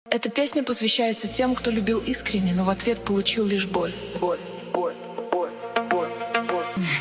Эта песня посвящается тем, кто любил искренне, но в ответ получил лишь боль. Боль, боль, боль, боль, боль.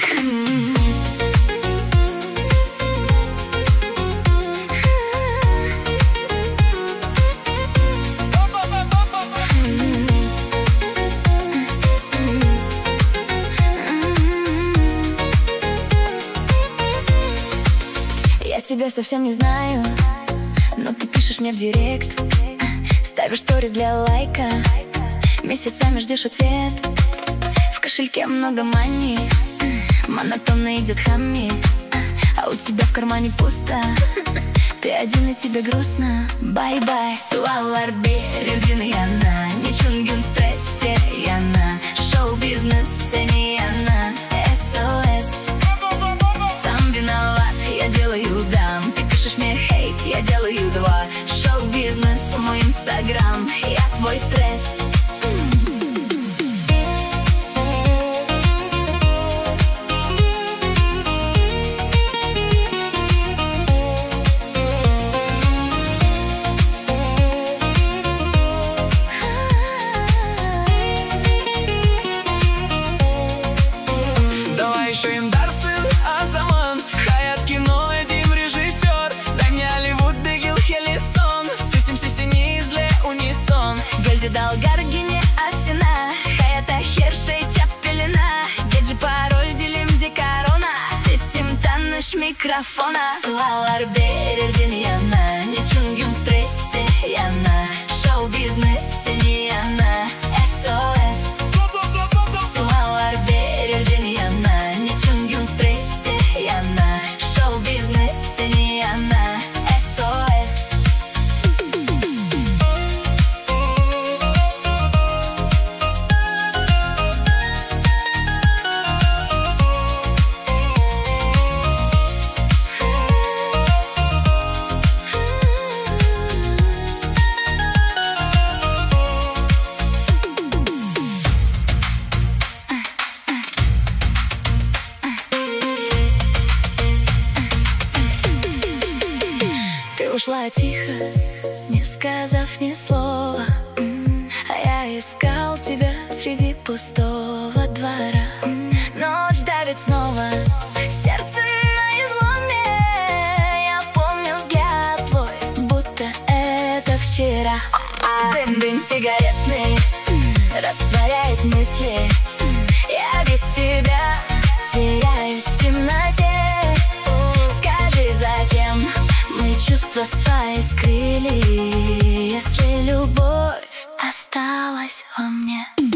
Я тебя совсем не знаю, но ты пишешь мне в директ, ставишь сторис для лайка, месяцами ждешь ответ. В кошельке много мани, монотонно идет хамми, а у тебя в кармане пусто. Ты один и тебе грустно. Bye-bye. Sualar bir yana, niçin gün streste yana, шоу бизнес не yana, SOS. Сам виноват, я делаю дам, ты пишешь мне хейт, я делаю два. Шоу-бизнес, мой инстаграм, я твой стресс. Давай еще Индар, сын Азаман, Хаят кино, Эдим режиссер. Дай мне Hollywood, Бегил Хелисон, Сисим Сисини изле унисон. Гельди Далгар гине Атина, Хаята Хершей Чапелина, Геджи пароль дилим дикарона, Сисим таныш микрофона. Sualar bir yana, niçin gün streste yana, шоу-бизнес не yana, SOS. Sualar bir yana, niçin gün streste yana, шоу-бизнес не yana, SOS. Ты ушла тихо, не сказав ни слова, а я искал тебя среди пустого двора. Ночь давит снова, сердце на изломе. Я помню взгляд твой, будто это вчера. Дым сигаретный растворяет мысли. Я без тебя теряюсь в темноте. Скажи, зачем мы чувства свои скрыли, если любовь осталась во мне?